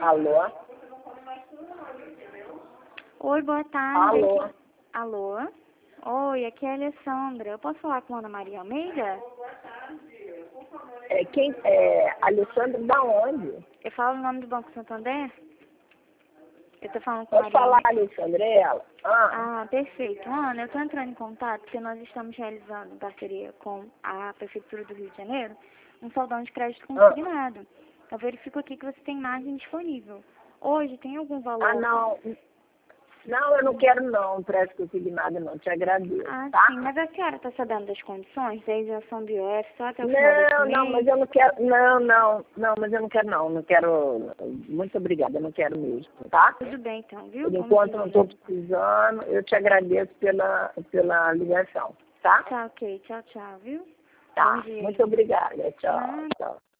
Alô? Oi, boa tarde. Alô? Alô? Oi, aqui é a Alessandra. Eu posso falar com a Ana Maria Almeida? Quem Alessandra da onde? Eu falo o nome do Banco Santander? Eu tô falando com a Pode Maria falar, Almeida. Alessandra, é ela? Ah, perfeito. Ana, eu tô entrando em contato porque nós estamos realizando em parceria com a Prefeitura do Rio de Janeiro um saldão de crédito consignado. Eu verifico aqui que você tem margem disponível. Hoje tem algum valor? Não. Não, eu não quero não, preste consignado não, te agradeço, tá? Sim, mas a senhora está sabendo das condições da isenção do IOF só até o final desse mês? Não, mas eu não quero, mas eu não quero não quero, muito obrigada, eu não quero mesmo, tá? Tudo bem então, viu? Por enquanto não estou precisando, eu te agradeço pela ligação, tá? Tá ok, tchau, tchau, viu? Tá, Bom dia. muito obrigada, tchau, Nada. tchau.